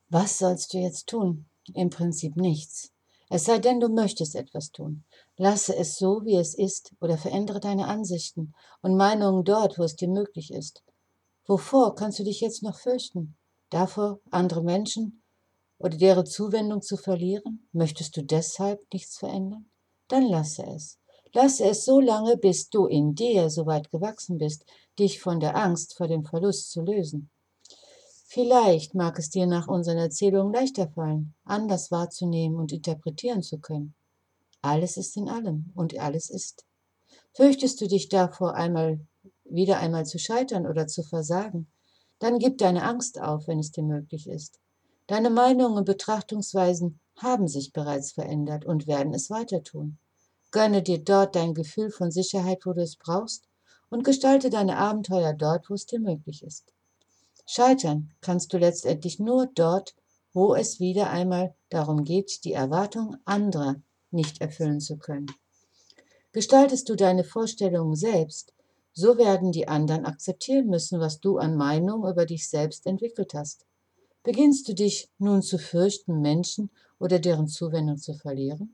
Was sollst du jetzt tun? Im Prinzip nichts. Es sei denn, du möchtest etwas tun. Lasse es so, wie es ist, oder verändere deine Ansichten und Meinungen dort, wo es dir möglich ist. Wovor kannst du dich jetzt noch fürchten? Davor, andere Menschen oder deren Zuwendung zu verlieren? Möchtest du deshalb nichts verändern? Dann lasse es. Lasse es so lange, bis du in dir so weit gewachsen bist, dich von der Angst vor dem Verlust zu lösen. Vielleicht mag es dir nach unseren Erzählungen leichter fallen, anders wahrzunehmen und interpretieren zu können. Alles ist in allem und alles ist. Fürchtest du dich davor, wieder einmal zu scheitern oder zu versagen? Dann gib deine Angst auf, wenn es dir möglich ist. Deine Meinungen und Betrachtungsweisen haben sich bereits verändert und werden es weiter tun. Gönne dir dort dein Gefühl von Sicherheit, wo du es brauchst, und gestalte deine Abenteuer dort, wo es dir möglich ist. Scheitern kannst du letztendlich nur dort, wo es wieder einmal darum geht, die Erwartung anderer nicht erfüllen zu können. Gestaltest du deine Vorstellungen selbst, so werden die anderen akzeptieren müssen, was du an Meinung über dich selbst entwickelt hast. Beginnst du dich nun zu fürchten, Menschen oder deren Zuwendung zu verlieren?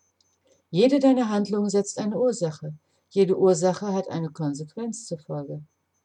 Jede deiner Handlungen setzt eine Ursache. Jede Ursache hat eine Konsequenz zur Folge.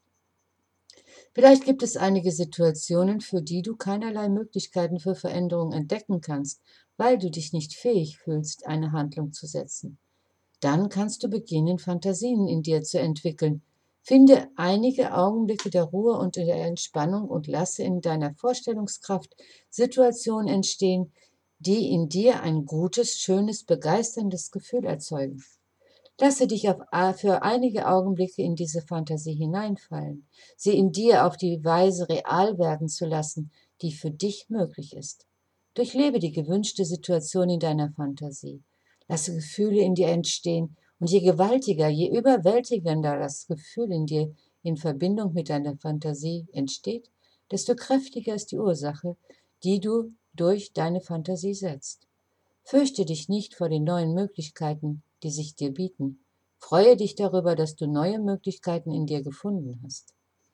Vielleicht gibt es einige Situationen, für die du keinerlei Möglichkeiten für Veränderung entdecken kannst, weil du dich nicht fähig fühlst, eine Handlung zu setzen. Dann kannst du beginnen, Fantasien in dir zu entwickeln. Finde einige Augenblicke der Ruhe und der Entspannung und lasse in deiner Vorstellungskraft Situationen entstehen, die in dir ein gutes, schönes, begeisterndes Gefühl erzeugen. Lasse dich für einige Augenblicke in diese Fantasie hineinfallen, sie in dir auf die Weise real werden zu lassen, die für dich möglich ist. Durchlebe die gewünschte Situation in deiner Fantasie. Lasse Gefühle in dir entstehen und je gewaltiger, je überwältigender das Gefühl in dir in Verbindung mit deiner Fantasie entsteht, desto kräftiger ist die Ursache, die du durch deine Fantasie setzt. Fürchte dich nicht vor den neuen Möglichkeiten, die sich dir bieten. Freue dich darüber, dass du neue Möglichkeiten in dir gefunden hast.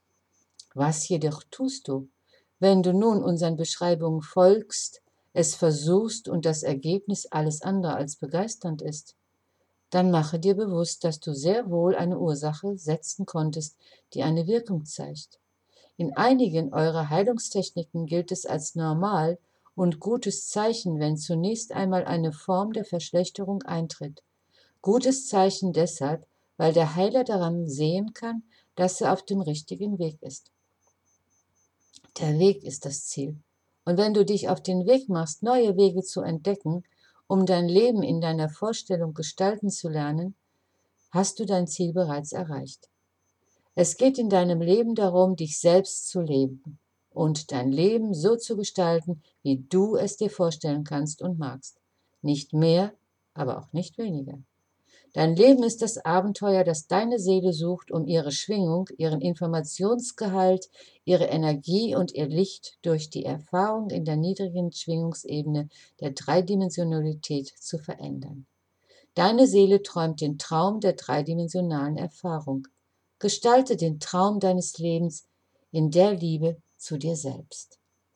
Was jedoch tust du, wenn du nun unseren Beschreibungen folgst, es versuchst und das Ergebnis alles andere als begeisternd ist? Dann mache dir bewusst, dass du sehr wohl eine Ursache setzen konntest, die eine Wirkung zeigt. In einigen eurer Heilungstechniken gilt es als normal und gutes Zeichen, wenn zunächst einmal eine Form der Verschlechterung eintritt. Gutes Zeichen deshalb, weil der Heiler daran sehen kann, dass er auf dem richtigen Weg ist. Der Weg ist das Ziel. Und wenn du dich auf den Weg machst, neue Wege zu entdecken, um dein Leben in deiner Vorstellung gestalten zu lernen, hast du dein Ziel bereits erreicht. Es geht in deinem Leben darum, dich selbst zu leben und dein Leben so zu gestalten, wie du es dir vorstellen kannst und magst. Nicht mehr, aber auch nicht weniger. Dein Leben ist das Abenteuer, das deine Seele sucht, um ihre Schwingung, ihren Informationsgehalt, ihre Energie und ihr Licht durch die Erfahrung in der niedrigen Schwingungsebene der Dreidimensionalität zu verändern. Deine Seele träumt den Traum der dreidimensionalen Erfahrung. Gestalte den Traum deines Lebens in der Liebe zu dir selbst.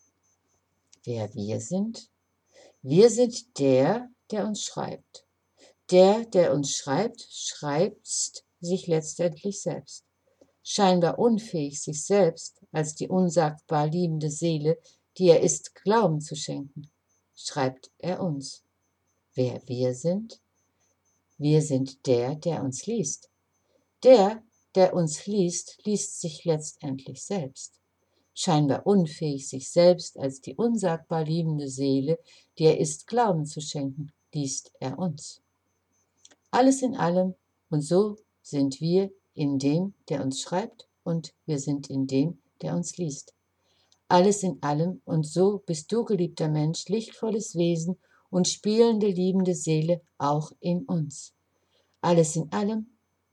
Wer wir sind? Wir sind der uns schreibt. Der uns schreibt, schreibt sich letztendlich selbst. Scheinbar unfähig, sich selbst als die unsagbar liebende Seele, die er ist, Glauben zu schenken, schreibt er uns. Wer wir sind? Wir sind der uns liest. Der uns liest, liest sich letztendlich selbst. Scheinbar unfähig, sich selbst als die unsagbar liebende Seele, die er ist, Glauben zu schenken, liest er uns. Alles in allem, und so sind wir in dem, der uns schreibt, und wir sind in dem, der uns liest. Alles in allem, und so bist du, geliebter Mensch, lichtvolles Wesen und spielende, liebende Seele auch in uns. Alles in allem,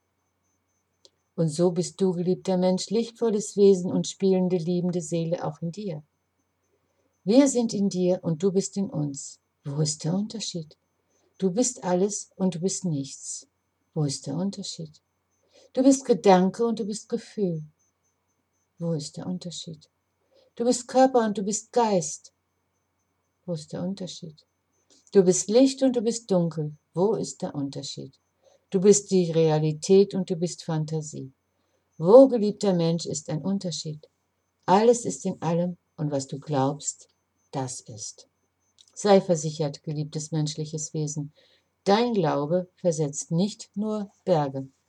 und so bist du, geliebter Mensch, lichtvolles Wesen und spielende, liebende Seele auch in dir. Wir sind in dir und du bist in uns. Wo ist der Unterschied? Du bist alles und du bist nichts. Wo ist der Unterschied? Du bist Gedanke und du bist Gefühl. Wo ist der Unterschied? Du bist Körper und du bist Geist. Wo ist der Unterschied? Du bist Licht und du bist Dunkel. Wo ist der Unterschied? Du bist die Realität und du bist Fantasie. Wo, geliebter Mensch, ist ein Unterschied? Alles ist in allem und was du glaubst, das ist. Sei versichert, geliebtes menschliches Wesen, dein Glaube versetzt nicht nur Berge.